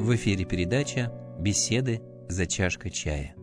В эфире передача «Беседы за чашкой чая».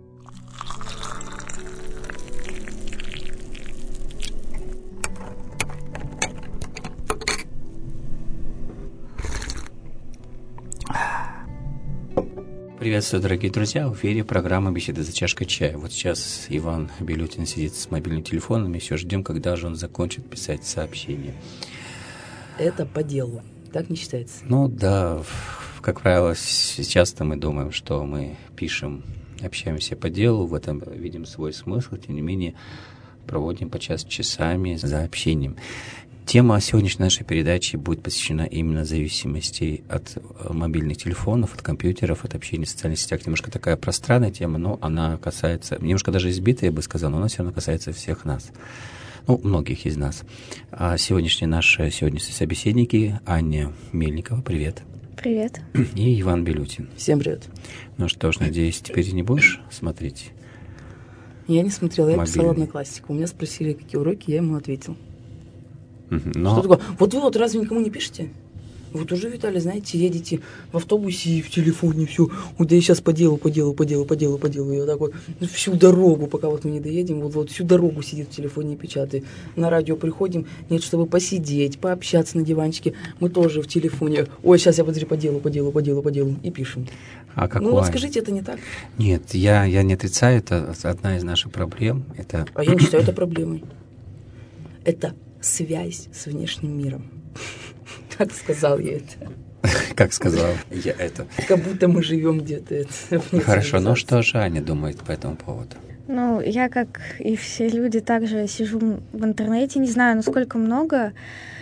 Приветствую, дорогие друзья! В эфире программа «Беседы за чашкой чая». Вот сейчас Иван Белютин сидит с мобильным телефоном, и все ждем, когда же он закончит писать сообщение. Это по делу. Так не считается? Ну да, как правило, сейчас-то мы думаем, что мы пишем, общаемся по делу, в этом видим свой смысл, тем не менее проводим подчас часами за общением. Тема сегодняшней нашей передачи будет посвящена именно зависимости от мобильных телефонов, от компьютеров, от общения в социальных сетях. Немножко такая пространная тема, но она касается, немножко даже избитая, я бы сказал, но она все равно касается всех нас. Ну, многих из нас. А сегодняшние собеседники Аня Мельникова, привет. Привет. И Иван Белютин. Всем привет. Ну что ж, надеюсь, теперь ты не будешь смотреть? Я не смотрела, я писала однокласснику. У меня спросили, какие уроки, я ему ответил. Но... Что такое? Вот вы разве никому не пишете? Вот уже, Виталий, знаете, едете в автобусе и в телефоне все. Вот я сейчас по делу. И вот так вот всю дорогу, пока вот мы не доедем, вот всю дорогу сидит в телефоне и печатает. На радио приходим, нет, чтобы посидеть, пообщаться на диванчике. Мы тоже в телефоне. Ой, сейчас я по делу. И пишем. А какое? Ну вот скажите, это не так? Нет, я не отрицаю, это одна из наших проблем. А я не считаю это проблемой. Это связь с внешним миром. Как сказал я это? Как сказал я это? Как будто мы живем где-то. Хорошо, но что же Аня думает по этому поводу? Ну, я, как и все люди, также сижу в интернете. Не знаю, насколько много,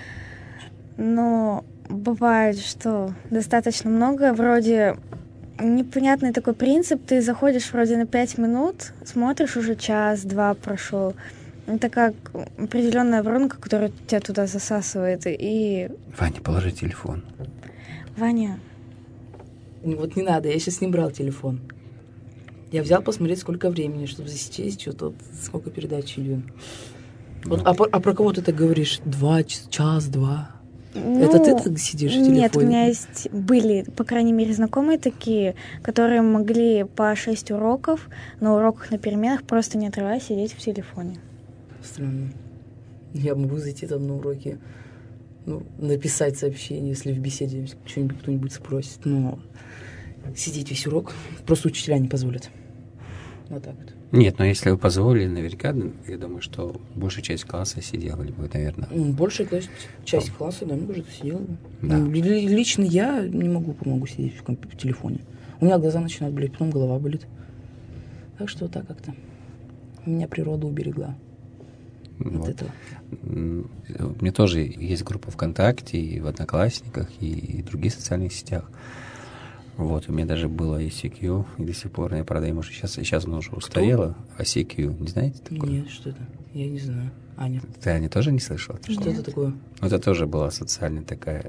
но бывает, что достаточно много. Вроде непонятный такой принцип. Ты заходишь вроде на 5 минут, смотришь, уже час-два прошел. Это как определенная воронка, которая тебя туда засасывает. И... Ваня, положи телефон. Ваня. Вот не надо, я сейчас не брал телефон. Я взял посмотреть, сколько времени, чтобы засечь, что-то, сколько передач идет. Вот, а про кого ты так говоришь? 2 часа, 2? Ну, это ты так сидишь в телефоне? Нет, у меня были, по крайней мере, знакомые такие, которые могли по 6 уроков на уроках, на переменах просто не отрываясь сидеть в телефоне. Странно. Я могу зайти там на уроки, написать сообщение, если в беседе что-нибудь кто-нибудь спросит, но сидеть весь урок просто учителя не позволят. Вот так вот. Нет, но если вы позволили, наверняка, я думаю, что большая часть класса сидела, либо, наверное... Большая часть класса, да, может, сидела. Да. Лично я не могу сидеть в телефоне. У меня глаза начинают болеть, потом голова болит. Так что вот так как-то. Меня природа уберегла. Вот этого. У меня тоже есть группа ВКонтакте, и в Одноклассниках, и в других социальных сетях. Вот, у меня даже было ICQ, и до сих пор, я, правда, может, сейчас оно уже устарело. ICQ, не знаете такое? Нет, что это? Я не знаю. Аня. Ты, Аня, тоже не слышала? Что это такое? Ну, это тоже была социальная такая,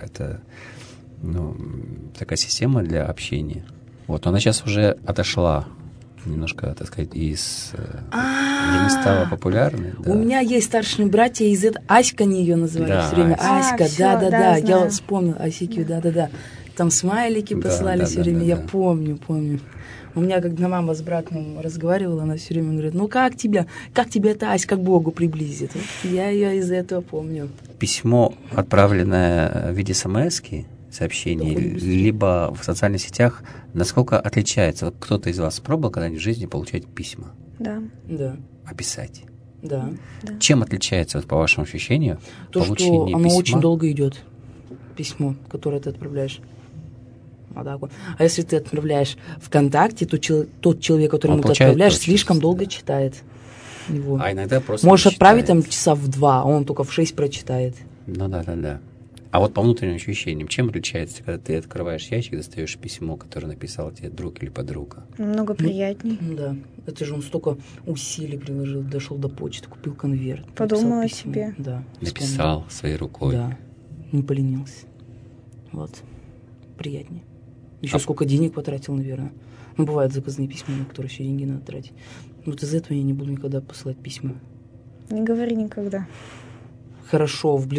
такая система для общения. Вот, она сейчас уже отошла немножко, так сказать, уже не стала популярной. Да. У меня есть старшие братья из этого. Аська они ее называли все время. Аська, да. Я вспомнил. ICQ, да. Там смайлики посылали все время. Я помню. У меня, когда мама с братом разговаривала, она все время говорит: ну как тебя эта Аська к Богу приблизит? Вот я ее из этого помню. Письмо, отправленное в виде смс-ки, сообщений, либо в социальных сетях, насколько отличается? Вот кто-то из вас пробовал когда-нибудь в жизни получать письма? Да. А писать? Да. Чем отличается, вот, по вашему ощущению, получение письма? Оно очень долго идет, письмо, которое ты отправляешь. Вот так вот. А если ты отправляешь ВКонтакте, то тот человек, которому ты отправляешь, слишком долго читает его. А иногда просто можешь отправить там часа в 2, а он только в 6 прочитает. Ну да. А вот по внутренним ощущениям, чем отличается, когда ты открываешь ящик, достаешь письмо, которое написал тебе друг или подруга? Намного приятней. Да. Это же он столько усилий приложил, дошел до почты, купил конверт. Подумал о себе. Да. Написал своей рукой. Да. Не поленился. Вот. Приятнее. Еще сколько денег потратил, наверное. Ну, бывают заказные письма, на которые еще деньги надо тратить. Вот из этого я не буду никогда посылать письма. Не говори никогда. Хорошо, в ближайший месяц я не буду посылать никому письма за деньги.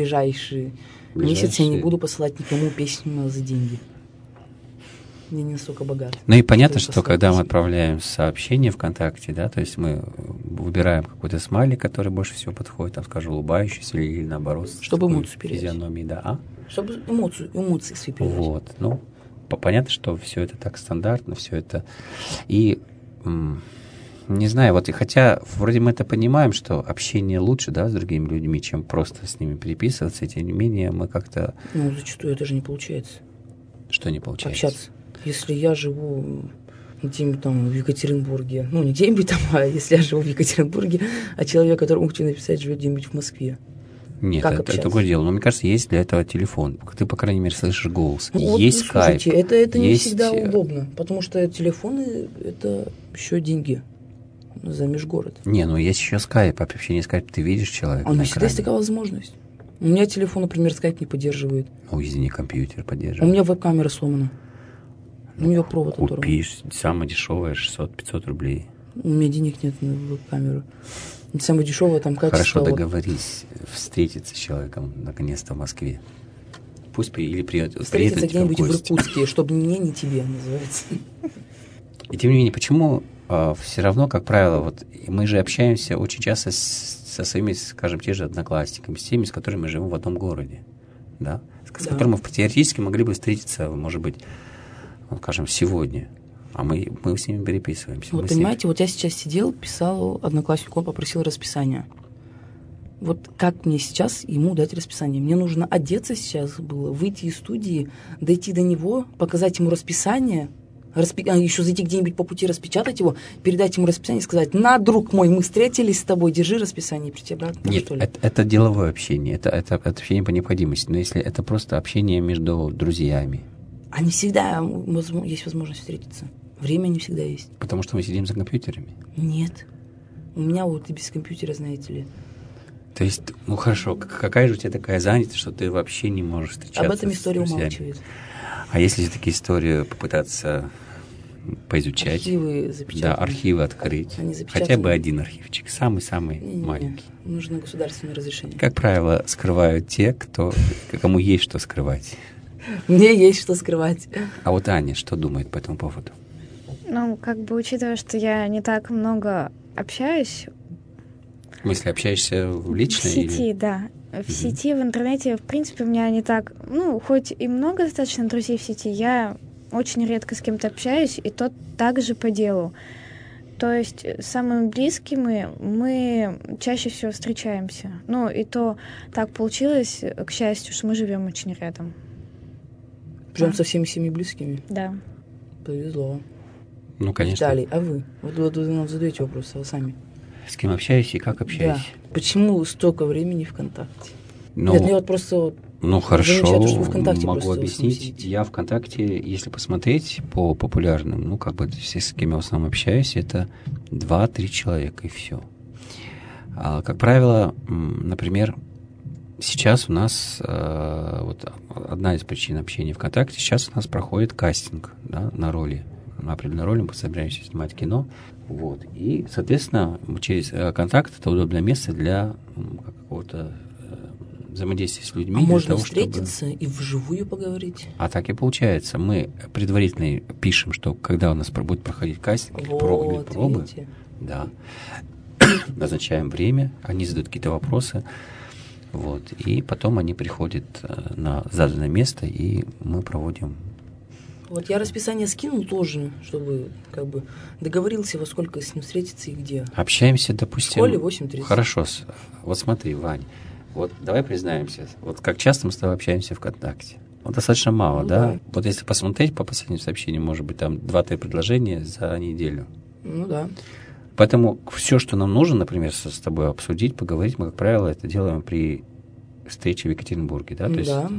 Я не настолько богат. Ну и понятно, чтобы что когда мы послать. отправляем сообщение ВКонтакте, да, то есть мы выбираем какой-то смайлик, который больше всего подходит, там, скажем, улыбающийся или наоборот, Чтобы с такой эмоцию передать. физиономией, да. Чтобы эмоции свои передать. Вот, ну, понятно, что все это так стандартно, все это. И не знаю, вот и хотя вроде мы это понимаем, что общение лучше, да, с другими людьми, чем просто с ними переписываться, и тем не менее мы как-то... Ну, зачастую это же не получается. Что не получается? Общаться. Если я живу где-нибудь там в Екатеринбурге, ну, не где-нибудь там, а если я живу в Екатеринбурге, а человек, которому хочу написать, живет где-нибудь в Москве. Нет, Как это общаться? другое дело. Но мне кажется, есть для этого телефон. Ты, по крайней мере, слышишь голос. Ну, есть вот, скайп. слушайте, это не есть... всегда удобно, потому что телефоны — это еще деньги за межгород. Не, ну есть еще скайп. А при общении скайп ты видишь человека А на не всегда есть экране. такая возможность. У меня телефон, например, скайп не поддерживает. Ну, извини, компьютер У поддерживает. меня веб-камера сломана. У нее провод оторван. Купишь, самое дешевое, 600-500 рублей. У меня денег нет на веб-камеру. Самое дешевое там качество. Хорошо, вот. договорись встретиться с человеком наконец-то в Москве. Пусть приедет Встретиться где-нибудь в гости. Иркутске, чтобы мне, не тебе называется. И тем не менее, почему все равно, как правило, вот мы же общаемся очень часто со своими, скажем, те же одноклассниками, с теми, с которыми мы живем в одном городе, да? С которыми мы теоретически могли бы встретиться, может быть, ну, скажем, сегодня. А мы с ними переписываемся. Вот понимаете, вот я сейчас сидел, писал однокласснику, он попросил расписание. Вот как мне сейчас ему дать расписание? Мне нужно одеться сейчас было, выйти из студии, дойти до него, показать ему расписание, еще зайти где-нибудь по пути, распечатать его, передать ему расписание и сказать: на, друг мой, мы встретились с тобой, держи расписание и прийти обратно. Нет, что ли? это деловое общение, это общение по необходимости. Но если это просто общение между друзьями, А не всегда есть возможность встретиться. Время не всегда есть. потому что мы сидим за компьютерами. Нет. У меня вот и без компьютера, знаете ли. То есть, ну хорошо, какая же у тебя такая занятость, что ты вообще не можешь встречаться Об этом с история друзьями? умалчивает. А если все-таки историю попытаться поизучать? Архивы запечатаны. Да, архивы открыть. Они запечатаны. Хотя бы один архивчик, самый-самый Не-не-не, маленький. нужно государственное разрешение. Как правило, скрывают те, кому есть что скрывать. Мне есть что скрывать. А вот Аня что думает по этому поводу? Ну, как бы учитывая, что я не так много общаюсь В смысле, общаешься лично? в сети, или... да. В сети, в интернете, в принципе, у меня не так... Ну, хоть и много достаточно друзей в сети, я очень редко с кем-то общаюсь, и то также по делу. То есть с самыми близкими мы чаще всего встречаемся. Ну, и то так получилось, к счастью, что мы живем очень рядом. Причем со всеми близкими. Да. Повезло. Ну, конечно. Виталий, а вы? Вот вы нам задаете вопрос, а вы сами. С кем общаюсь и как общаюсь? Да. Почему столько времени ВКонтакте? Ну, Нет, мне вот просто вот хорошо, замечательно, что вы ВКонтакте могу просто объяснить. сидите. Я ВКонтакте, если посмотреть по популярным, ну, как бы все, с кем я в основном общаюсь, это 2-3 человека, и все. Как правило, например, сейчас у нас, вот одна из причин общения ВКонтакте, сейчас у нас проходит кастинг, да, на роли. На определенной роли мы собираемся снимать кино. Вот. И, соответственно, через контакт это удобное место для какого-то взаимодействия с людьми. А можно того, встретиться и вживую поговорить? А так и получается. Мы предварительно пишем, что когда у нас будет проходить кастинг или Вот, пробы, видите? да, назначаем время, они задают какие-то вопросы, вот, и потом они приходят на заданное место, и мы проводим. Вот я расписание скинул тоже, чтобы как бы договорился, во сколько с ним встретиться и где. Общаемся, В допустим... школе 8:30. Хорошо. Вот смотри, Вань, вот давай признаемся, вот как часто мы с тобой общаемся ВКонтакте? Вот достаточно мало, Ну да? да. Вот если посмотреть по последним сообщениям, может быть, там 2-3 предложения за неделю. Ну да. Поэтому все, что нам нужно, например, с тобой обсудить, поговорить, мы, как правило, это делаем при встрече в Екатеринбурге, да? То есть, Да.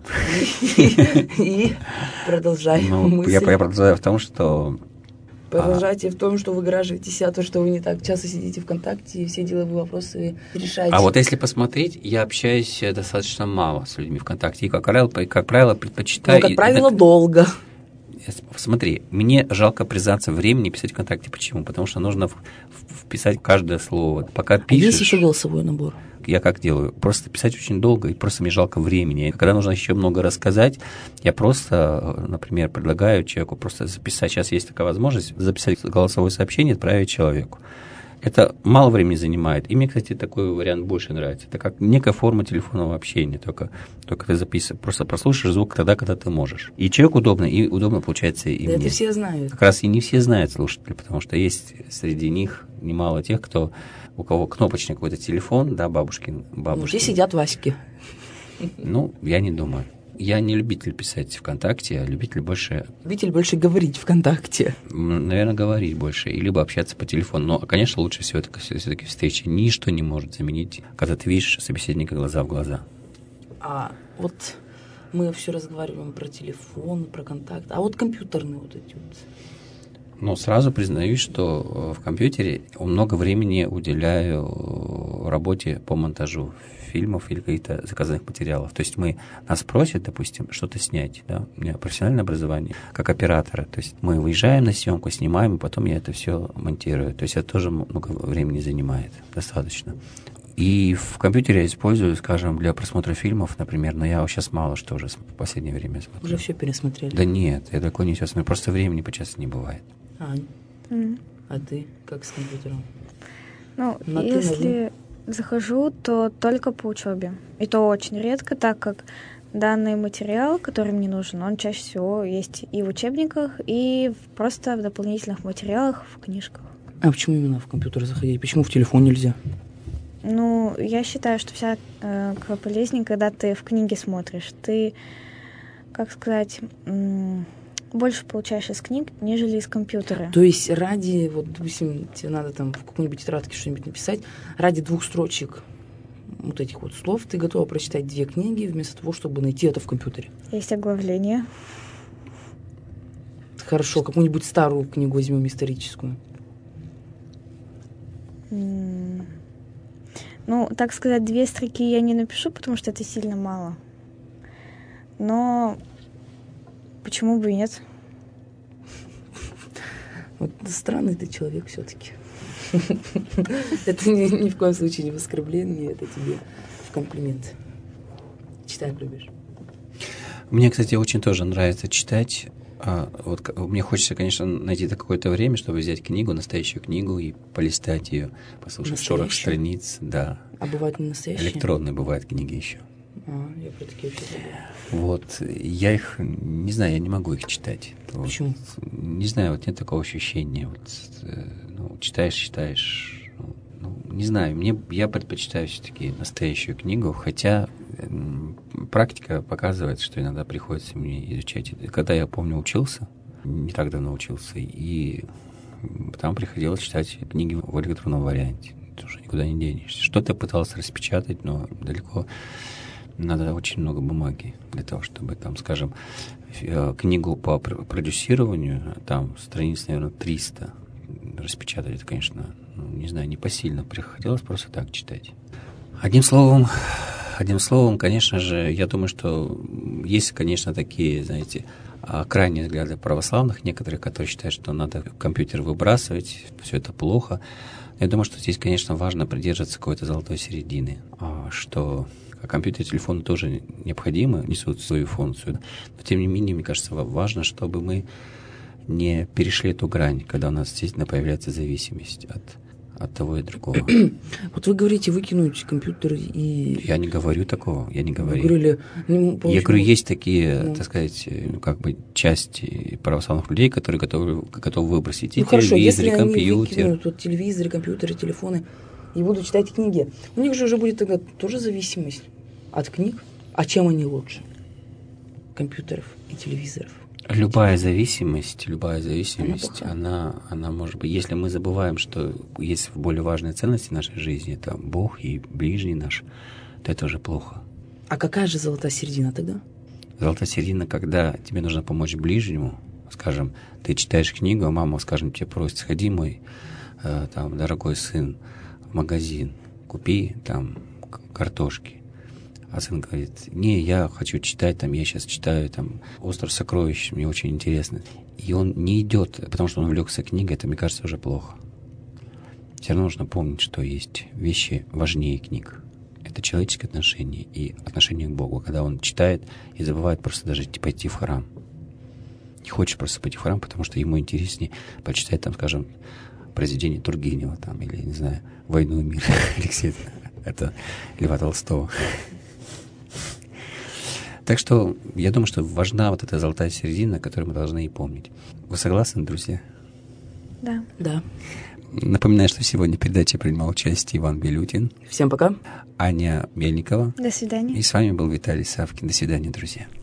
И продолжаем ну, мысль. я продолжаю в том, что... Продолжайте в том, что вы выгораживаете себя, то, что вы не так часто сидите ВКонтакте и все деловые вопросы решаете. А вот если посмотреть, я общаюсь достаточно мало с людьми ВКонтакте. И, как правило, предпочитаю... Ну, как правило, долго. Смотри, мне жалко признаться времени писать ВКонтакте. Почему? Потому что нужно вписать каждое слово. Пока пишешь... Есть еще голосовой набор. я как делаю? Просто писать очень долго, и просто мне жалко времени. Когда нужно еще много рассказать, я просто, например, предлагаю человеку просто записать. Сейчас есть такая возможность записать голосовое сообщение и отправить человеку. Это мало времени занимает. И мне, кстати, такой вариант больше нравится. Это как некая форма телефонного общения. Только ты записываешь, просто прослушаешь звук тогда, когда ты можешь. И человеку удобно, и удобно получается и да мне. это все знают. Как раз и не все знают слушатели, потому что есть среди них немало тех, у кого кнопочный какой-то телефон, да, бабушкин. Где сидят Васьки? Ну, я не думаю. Я не любитель писать ВКонтакте, а любитель больше говорить ВКонтакте. Наверное, говорить больше, и либо общаться по телефону. Но, конечно, лучше всего это все-таки встречи. Ничто не может заменить, когда ты видишь собеседника глаза в глаза. А вот мы все разговариваем про телефон, про контакт. А вот компьютерные вот эти вот. Но сразу признаюсь, что в компьютере много времени уделяю работе по монтажу фильмов или каких-то заказанных материалов. То есть нас просят, допустим, что-то снять. Да? У меня профессиональное образование как оператора. То есть мы выезжаем на съемку, снимаем, и потом я это все монтирую. То есть это тоже много времени занимает, достаточно. И в компьютере я использую, скажем, для просмотра фильмов, например, но я сейчас мало что уже в последнее время смотрю. Уже все пересмотрели? Да нет, я далеко не все смотрю, просто времени почти не бывает. Ань, а ты как с компьютером? Ну, если захожу, то только по учебе. И то очень редко, так как данный материал, который мне нужен, он чаще всего есть и в учебниках, и просто в дополнительных материалах, в книжках. А почему именно в компьютер заходить? Почему в телефон нельзя? Ну, я считаю, что всяко полезнее, когда ты в книге смотришь. Ты, как сказать, больше получаешь из книг, нежели из компьютера. То есть ради, вот, допустим, тебе надо там в какой-нибудь тетрадке что-нибудь написать, ради 2 строчек вот этих вот слов ты готова прочитать 2 книги, вместо того, чтобы найти это в компьютере. Есть оглавление. Хорошо, какую-нибудь старую книгу возьмем, историческую. Ну, так сказать, 2 строки я не напишу, потому что это сильно мало. Но почему бы и нет? Вот странный ты человек все-таки. Это ни в коем случае не в оскорбление, это тебе в комплимент. Читать любишь? Мне, кстати, очень тоже нравится читать. Вот мне хочется, конечно, найти какое-то время, чтобы взять книгу, настоящую книгу, и полистать ее, послушать шорох страниц. Да. А бывают не настоящие? Электронные бывают книги еще. Я про такие вообще забыла. Вот. Я их не знаю, я не могу их читать. Почему? Вот, не знаю, вот нет такого ощущения. Вот, читаешь. Не знаю, я предпочитаю все-таки настоящую книгу, хотя практика показывает, что иногда приходится мне изучать. Когда я, помню, учился, не так давно учился, и там приходилось читать книги в электронном варианте. Тоже никуда не денешься. Что-то пытался распечатать, но далеко надо очень много бумаги для того, чтобы, там, скажем, книгу по продюсированию, там страниц, наверное, 300 распечатать. Это, конечно, не знаю, непосильно. Приходилось просто так читать. Одним словом, конечно же, я думаю, что есть, конечно, такие, знаете, крайние взгляды православных некоторых, которые считают, что надо компьютер выбрасывать, все это плохо. Я думаю, что здесь, конечно, важно придерживаться какой-то золотой середины, что компьютер и телефон тоже необходимы, несут свою функцию. Но, тем не менее, мне кажется, важно, чтобы мы не перешли эту грань, когда у нас действительно появляется зависимость от того и другого. Вот вы говорите выкинуть компьютер и... Я не говорю такого, я не говорю. Говорили, я говорю, есть такие, так сказать, части православных людей, которые готовы выбросить и телевизор, и компьютер. Они выкинут вот телевизоры, компьютеры, телефоны и будут читать книги. У них же уже будет тогда тоже зависимость от книг. А чем они лучше? Компьютеров и телевизоров. Любая зависимость, она может быть, если мы забываем, что есть более важные ценности в нашей жизни, это Бог и ближний наш, то это уже плохо. А какая же золотая середина тогда? Золотая середина, когда тебе нужно помочь ближнему, скажем, ты читаешь книгу, а мама, скажем, тебе просит, сходи, мой дорогой сын, в магазин, купи там картошки. А сын говорит, не, я хочу читать, я сейчас читаю «Остров сокровищ», мне очень интересно. И он не идет, потому что он увлекся книгой, это, мне кажется, уже плохо. Все равно нужно помнить, что есть вещи важнее книг. это человеческие отношения и отношение к Богу, когда он читает и забывает просто даже пойти в храм. Не хочет просто пойти в храм, потому что ему интереснее почитать там, скажем, произведение Тургенева там, или, не знаю, «Войну и мир» Алексея, это Льва Толстого. Так что я думаю, что важна вот эта золотая середина, которую мы должны и помнить. Вы согласны, друзья? Да. Да. Напоминаю, что сегодня в передаче принимал участие Иван Белютин, Всем пока. Аня Мельникова. До свидания. И с вами был Виталий Савкин. До свидания, друзья.